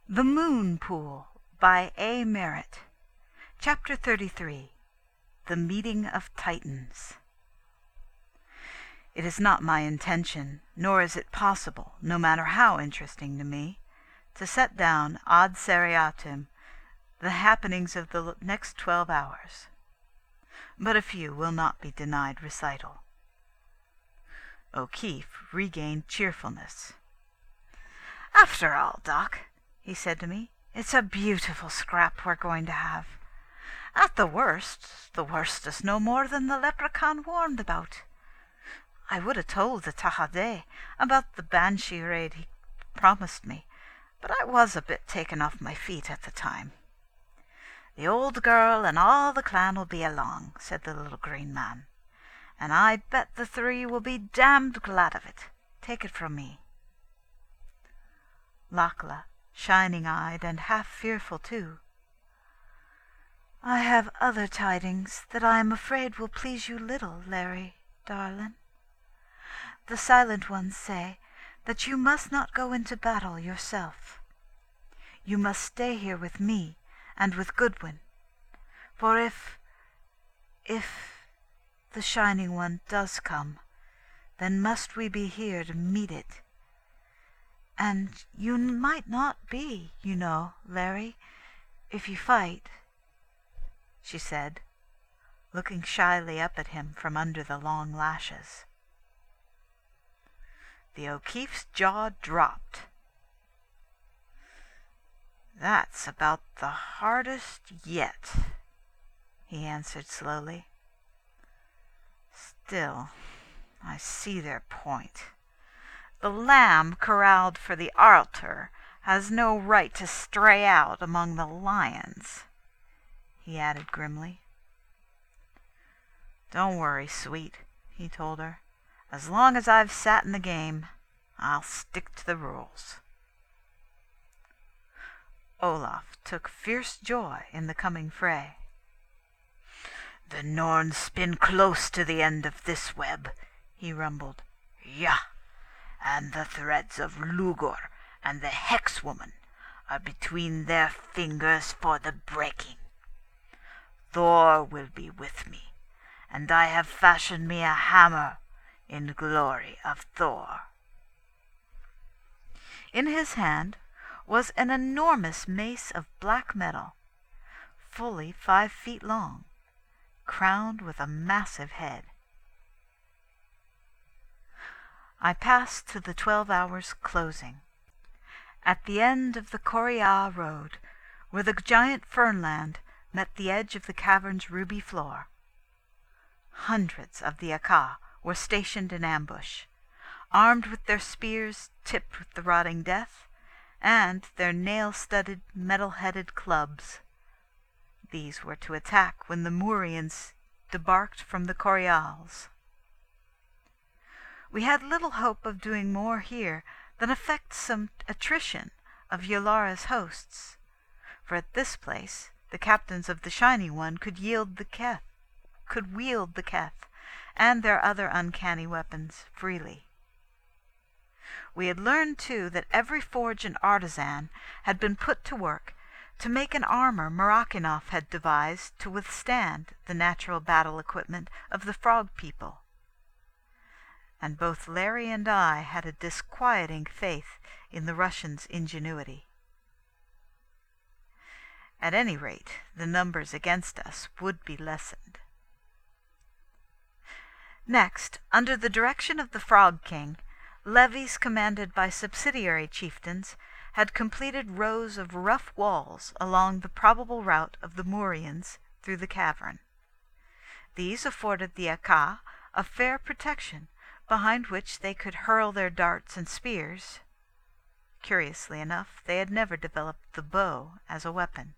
The Moon Pool by A. Merritt. Chapter 33. The Meeting of Titans. It is not my intention, nor is it possible, no matter how interesting to me, to set down ad seriatim the happenings of the next 12 hours. But a few will not be denied recital. O'Keefe regained cheerfulness. "After all, Doc," he said to me, "it's a beautiful scrap we're going to have. At the worst is no more than the leprechaun warned about. I would have told the Tahadeh about the Banshee raid he promised me, but I was a bit taken off my feet at the time. The old girl and all the clan will be along," said the little green man, "and I bet the three will be damned glad of it. Take it from me." Lachlan, shining-eyed and half fearful too. "I have other tidings that I am afraid will please you little, Larry, darlin'. The Silent Ones say that you must not go into battle yourself. You must stay here with me and with Goodwin, for if the Shining One does come, then must we be here to meet it. And you might not be, you know, Larry, if you fight," she said, looking shyly up at him from under the long lashes. The O'Keefe's jaw dropped. "That's about the hardest yet," he answered slowly. "Still, I see their point. The lamb corralled for the altar has no right to stray out among the lions," he added grimly. "Don't worry, sweet," he told her. "As long as I've sat in the game, I'll stick to the rules." Olaf took fierce joy in the coming fray. "The Norns spin close to the end of this web," he rumbled. "Yah! And the threads of Lugor and the Hex Woman are between their fingers for the breaking. Thor will be with me, and I have fashioned me a hammer in glory of Thor." In his hand was an enormous mace of black metal, fully 5 feet long, crowned with a massive head. I passed to the 12 hours closing. At the end of the Coriah road, where the giant fernland met the edge of the cavern's ruby floor, hundreds of the Aka were stationed in ambush, armed with their spears tipped with the rotting death, and their nail-studded, metal-headed clubs. These were to attack when the Moorians debarked from the Corials. We had little hope of doing more here than effect some attrition of Yolara's hosts, for at this place the captains of the Shining One could wield the Keth and their other uncanny weapons freely. We had learned, too, that every forge and artisan had been put to work to make an armor Marakinov had devised to withstand the natural battle equipment of the Frog people. And both Larry and I had a disquieting faith in the Russians' ingenuity. At any rate, the numbers against us would be lessened. Next, under the direction of the Frog King, levies commanded by subsidiary chieftains had completed rows of rough walls along the probable route of the Moorians through the cavern. These afforded the Aka a fair protection, behind which they could hurl their darts and spears. Curiously enough, they had never developed the bow as a weapon.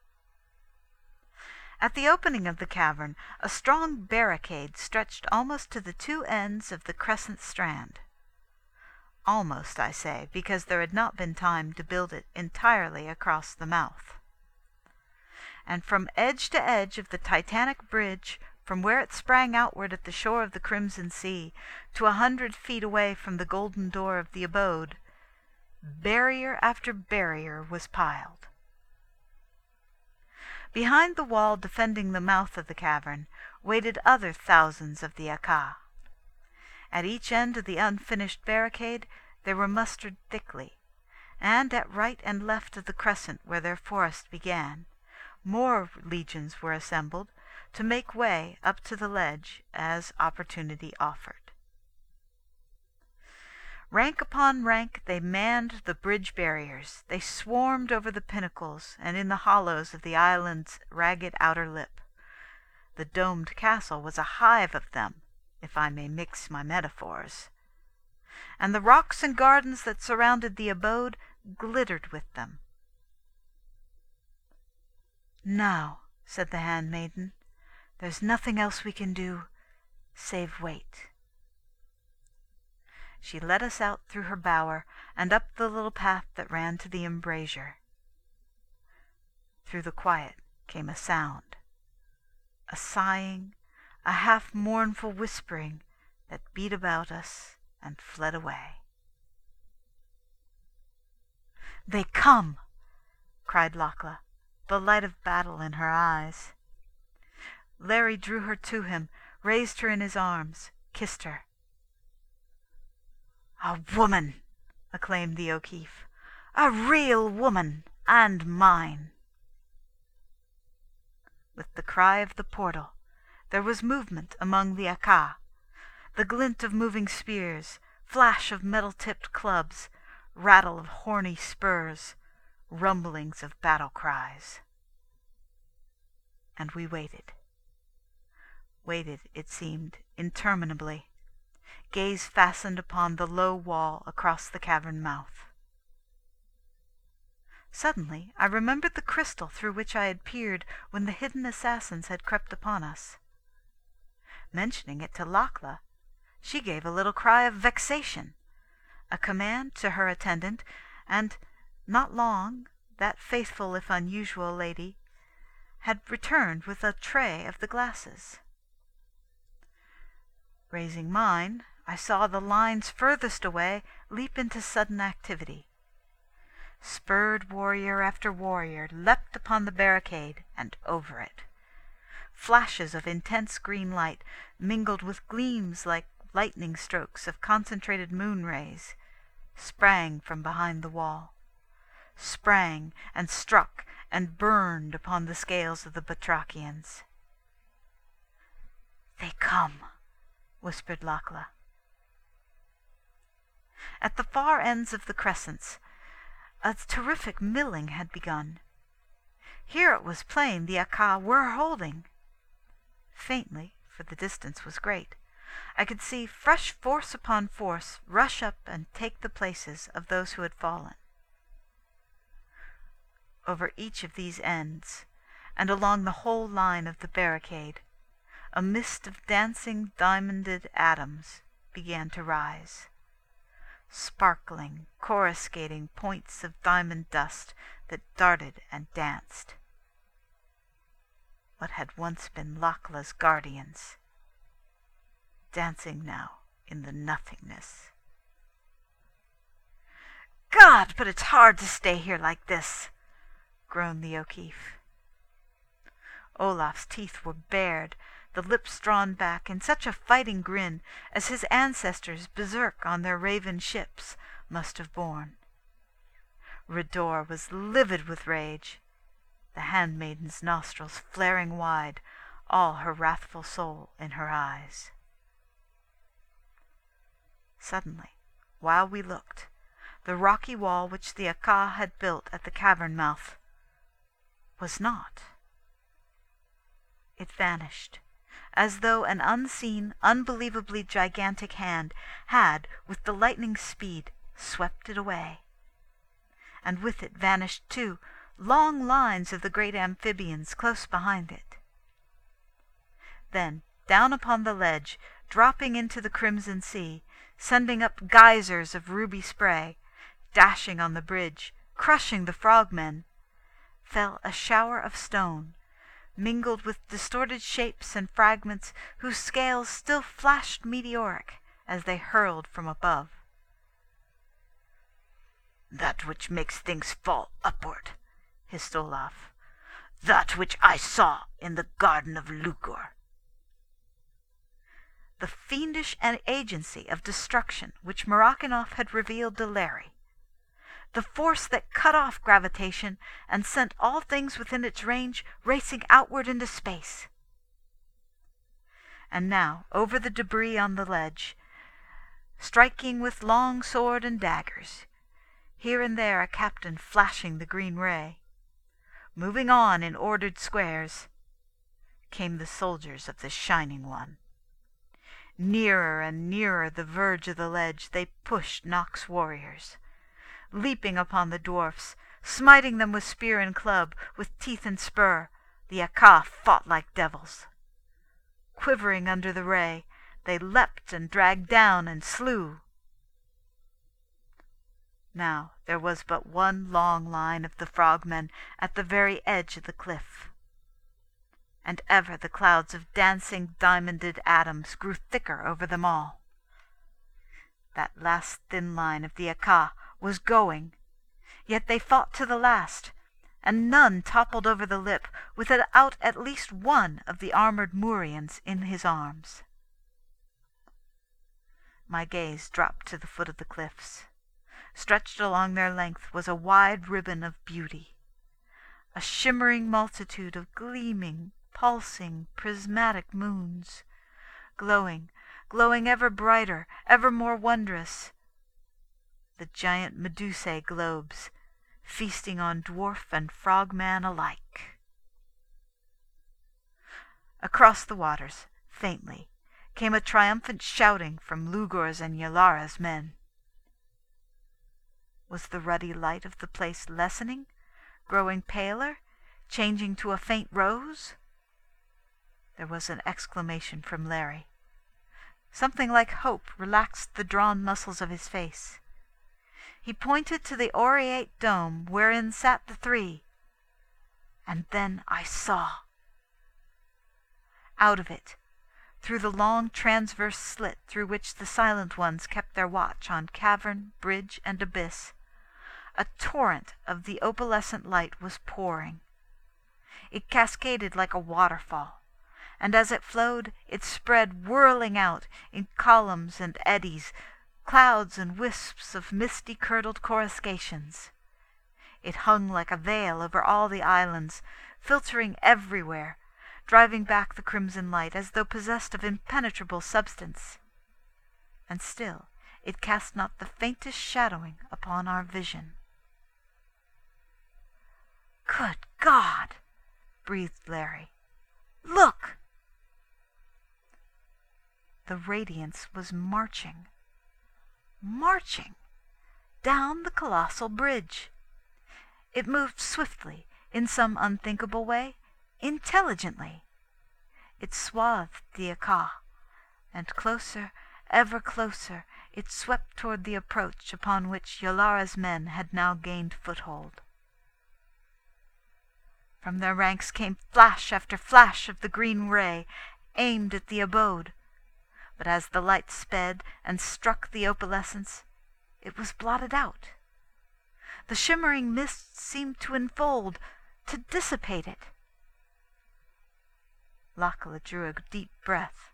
At the opening of the cavern, a strong barricade stretched almost to the 2 ends of the crescent strand. Almost, I say, because there had not been time to build it entirely across the mouth. And from edge to edge of the Titanic bridge, from where it sprang outward at the shore of the Crimson Sea, to 100 feet away from the golden door of the abode, Barrier after barrier was piled. Behind the wall defending the mouth of the cavern waited other thousands of the Akka. At each end of the unfinished barricade they were mustered thickly, and at right and left of the crescent where their forest began, more legions were assembled to make way up to the ledge as opportunity offered. Rank upon rank they manned the bridge barriers, they swarmed over the pinnacles and in the hollows of the island's ragged outer lip. The domed castle was a hive of them, if I may mix my metaphors, and the rocks and gardens that surrounded the abode glittered with them. "Now," said the handmaiden, "there's nothing else we can do save wait." She led us out through her bower and up the little path that ran to the embrasure. Through the quiet came a sound, a sighing, a half mournful whispering that beat about us and fled away. "They come!" cried Lachla, the light of battle in her eyes. Larry drew her to him, raised her in his arms, kissed her. "A woman!" acclaimed the O'Keefe. "A real woman, and mine!" With the cry of the portal, there was movement among the Akka, the glint of moving spears, flash of metal-tipped clubs, rattle of horny spurs, rumblings of battle cries. And we waited. Waited, it seemed, interminably, gaze fastened upon the low wall across the cavern mouth. Suddenly I remembered the crystal through which I had peered when the hidden assassins had crept upon us. Mentioning it to Lachla, she gave a little cry of vexation, a command to her attendant, and not long that faithful if unusual lady had returned with a tray of the glasses. Raising mine, I saw the lines furthest away leap into sudden activity. Spurred warrior after warrior leapt upon the barricade and over it. Flashes of intense green light mingled with gleams like lightning strokes of concentrated moon rays sprang from behind the wall, sprang and struck and burned upon the scales of the Batrachians. "They come," whispered Lachla. At the far ends of the crescents, a terrific milling had begun. Here it was plain the Akka were holding. Faintly, for the distance was great, I could see fresh force upon force rush up and take the places of those who had fallen. Over each of these ends, and along the whole line of the barricade, a mist of dancing diamonded atoms began to rise. Sparkling, coruscating points of diamond dust that darted and danced. What had once been Lachla's guardians, dancing now in the nothingness. "God, but it's hard to stay here like this," groaned the O'Keefe. Olaf's teeth were bared, the lips drawn back in such a fighting grin as his ancestors berserk on their raven ships must have borne. R'dor was livid with rage, the handmaiden's nostrils flaring wide, all her wrathful soul in her eyes. Suddenly, while we looked, the rocky wall which the Akka had built at the cavern mouth was not. It vanished, as though an unseen, unbelievably gigantic hand had, with the lightning's speed, swept it away. And with it vanished, too, long lines of the great amphibians close behind it. Then, down upon the ledge, dropping into the crimson sea, sending up geysers of ruby spray, dashing on the bridge, crushing the frogmen, fell a shower of stone, mingled with distorted shapes and fragments whose scales still flashed meteoric as they hurled from above. "That which makes things fall upward," hissed Olaf. "That which I saw in the garden of Lugor." The fiendish agency of destruction which Marakinov had revealed to Larry. The force that cut off gravitation and sent all things within its range racing outward into space. And now, over the debris on the ledge, striking with long sword and daggers, here and there a captain flashing the green ray, moving on in ordered squares, came the soldiers of the Shining One. Nearer and nearer the verge of the ledge they pushed Nock's warriors, leaping upon the dwarfs, smiting them with spear and club, with teeth and spur. The Aka fought like devils. Quivering under the ray, they leapt and dragged down and slew. Now there was but one long line of the frogmen at the very edge of the cliff. And ever the clouds of dancing diamonded atoms grew thicker over them all. That last thin line of the Aka was going, yet they fought to the last, and none toppled over the lip without at least one of the armored Murians in his arms. My gaze dropped to the foot of the cliffs. Stretched along their length was a wide ribbon of beauty, a shimmering multitude of gleaming, pulsing, prismatic moons, glowing ever brighter, ever more wondrous. The giant Medusae globes, feasting on dwarf and frogman alike. Across the waters, faintly, came a triumphant shouting from Lugor's and Yalara's men. Was the ruddy light of the place lessening, growing paler, changing to a faint rose? There was an exclamation from Larry. Something like hope relaxed the drawn muscles of his face. He pointed to the aureate dome wherein sat the three, and then I saw. Out of it, through the long transverse slit through which the Silent Ones kept their watch on cavern, bridge, and abyss, a torrent of the opalescent light was pouring. It cascaded like a waterfall, and as it flowed it spread whirling out in columns and eddies, clouds and wisps of misty-curdled coruscations. It hung like a veil over all the islands, filtering everywhere, driving back the crimson light as though possessed of impenetrable substance. And still it cast not the faintest shadowing upon our vision. "Good God!" breathed Larry. "Look!" The radiance was marching down the colossal bridge. It moved swiftly, in some unthinkable way, intelligently. It swathed the Aka, and closer, ever closer, it swept toward the approach upon which Yalara's men had now gained foothold. From their ranks came flash after flash of the green ray, aimed at the abode. But as the light sped and struck the opalescence, it was blotted out. The shimmering mist seemed to enfold, to dissipate it. Lakala drew a deep breath.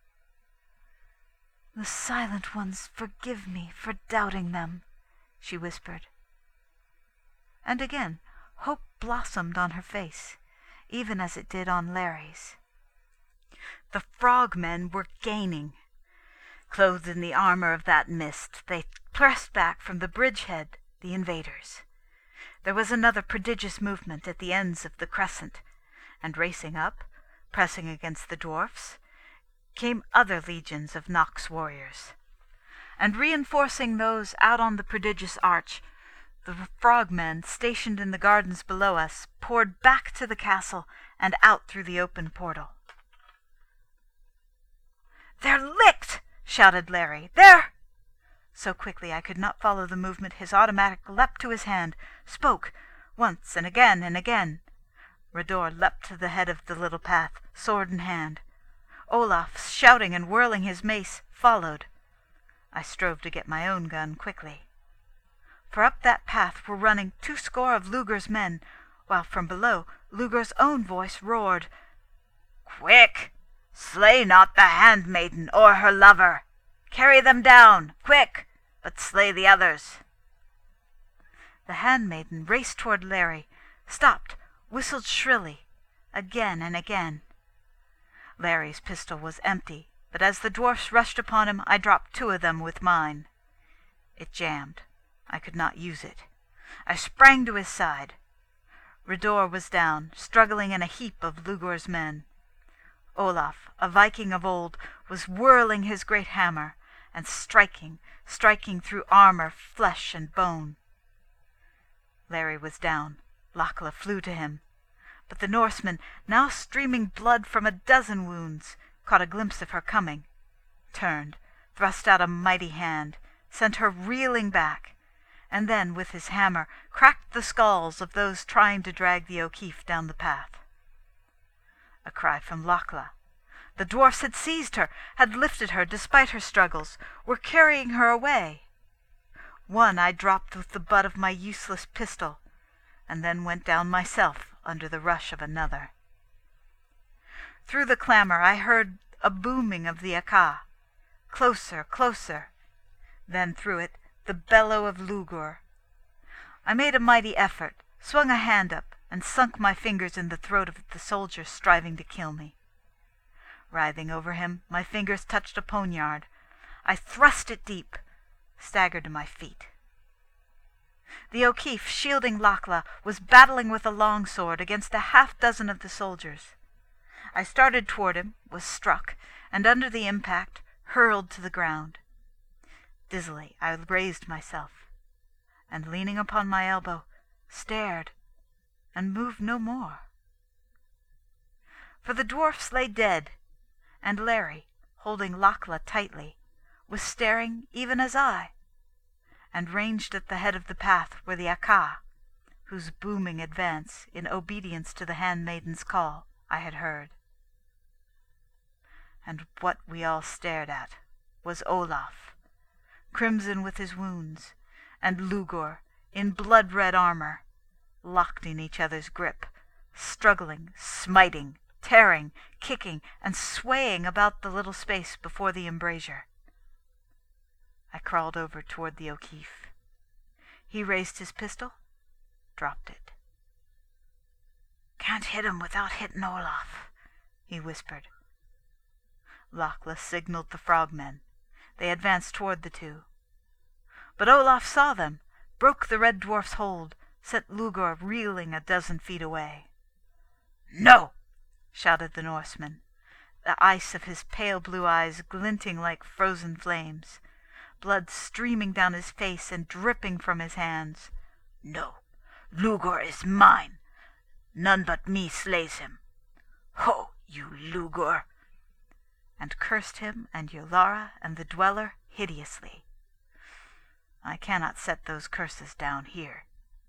"The Silent Ones forgive me for doubting them," she whispered. And again hope blossomed on her face, even as it did on Larry's. The frogmen were gaining. Clothed in the armor of that mist, they pressed back from the bridgehead the invaders. There was another prodigious movement at the ends of the crescent, and racing up, pressing against the dwarfs, came other legions of Nock's warriors. And reinforcing those out on the prodigious arch, the frogmen stationed in the gardens below us poured back to the castle and out through the open portal. "They're licked!" shouted Larry. "They're—" So quickly I could not follow the movement his automatic leapt to his hand, spoke, once and again and again. R'dor leapt to the head of the little path, sword in hand. Olaf, shouting and whirling his mace, followed. I strove to get my own gun quickly. for up that path were running 20 of Luger's men, while from below Luger's own voice roared, "Quick! Slay not the handmaiden or her lover! Carry them down, quick, but slay the others!" The handmaiden raced toward Larry, stopped, whistled shrilly, again and again. Larry's pistol was empty, but as the dwarfs rushed upon him, I dropped 2 of them with mine. It jammed. I could not use it. I sprang to his side. R'dor was down, struggling in a heap of Lugor's men. Olaf, a Viking of old, was whirling his great hammer, and striking through armor, flesh, and bone. Larry was down. Lachla flew to him. But the Norseman, now streaming blood from a dozen wounds, caught a glimpse of her coming, turned, thrust out a mighty hand, sent her reeling back, and then with his hammer cracked the skulls of those trying to drag the O'Keefe down the path. A cry from Lachla. The dwarfs had seized her, had lifted her despite her struggles, were carrying her away. One I dropped with the butt of my useless pistol, and then went down myself under the rush of another. Through the clamor I heard a booming of the Aka. Closer, closer. Then through it the bellow of Lugur. I made a mighty effort, swung a hand up, and sunk my fingers in the throat of the soldier striving to kill me. Writhing over him, my fingers touched a poniard. I thrust it deep, staggered to my feet. The O'Keefe, shielding Lachla, was battling with a longsword against 6 of the soldiers. I started toward him, was struck, and under the impact hurled to the ground. Dizzily I raised myself, and leaning upon my elbow, stared, and moved no more. For the dwarfs lay dead, and Larry, holding Lachla tightly, was staring even as I, and ranged at the head of the path were the Aka, whose booming advance, in obedience to the handmaiden's call, I had heard. And what we all stared at was Olaf, crimson with his wounds, and Lugur, in blood-red armor, locked in each other's grip, struggling, smiting, tearing, kicking, and swaying about the little space before the embrasure. I crawled over toward the O'Keefe. He raised his pistol, dropped it. "Can't hit him without hitting Olaf," he whispered. Lachla signaled the frogmen. They advanced toward the 2. But Olaf saw them, broke the red dwarf's hold, sent Lugur reeling 12 feet away. "No!" shouted the Norseman, the ice of his pale blue eyes glinting like frozen flames, blood streaming down his face and dripping from his hands. "No, Lugur is mine. None but me slays him. Ho, you Lugur!" and cursed him and Yolara and the Dweller hideously. I cannot set those curses down here.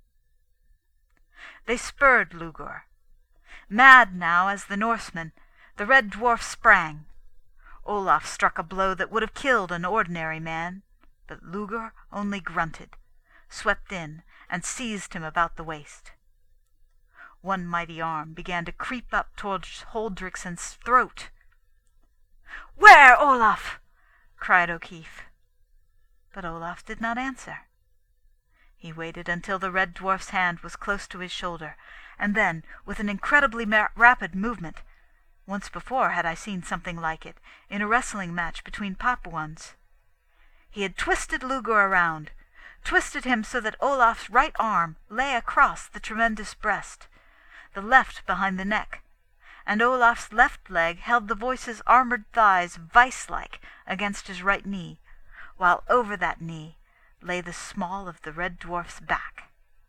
They spurred Lugur. Mad now as the Norseman, the red dwarf sprang. Olaf struck a blow that would have killed an ordinary man, but Lugur only grunted, swept in, and seized him about the waist. One mighty arm began to creep up towards Huldriksson's throat. "Where, Olaf?" cried O'Keefe. But Olaf did not answer. He waited until the red dwarf's hand was close to his shoulder, and then, with an incredibly rapid movement, once before had I seen something like it, in a wrestling match between Papuans, he had twisted Lugur around, twisted him so that Olaf's right arm lay across the tremendous breast, the left behind the neck, and Olaf's left leg held the voice's armored thighs vice-like against his right knee, while over that knee lay the small of the red dwarf's back.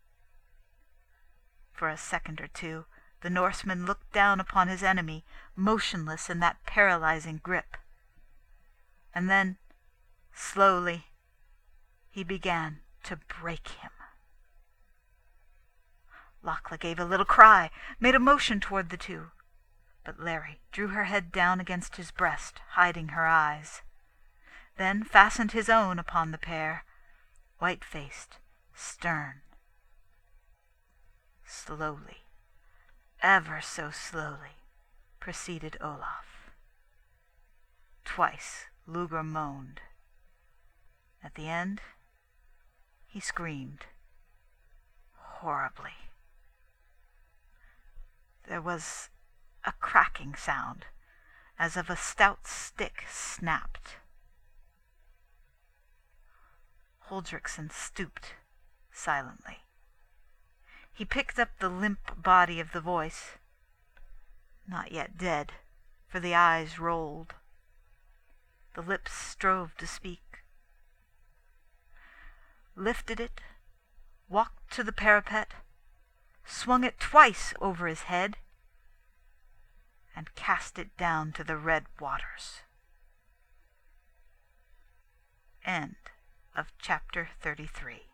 For a second or 2, the Norseman looked down upon his enemy, motionless in that paralyzing grip. And then, slowly, he began to break him. Lachla gave a little cry, made a motion toward the 2, but Larry drew her head down against his breast, hiding her eyes, then fastened his own upon the pair, white-faced, stern. Slowly, ever so slowly, proceeded Olaf. Twice Luger moaned. At the end, he screamed horribly. There was a cracking sound, as of a stout stick snapped. Huldrykson stooped silently. He picked up the limp body of the voice, not yet dead, for the eyes rolled. The lips strove to speak. Lifted it, walked to the parapet, swung it twice over his head, and cast it down to the red waters. End of chapter 33.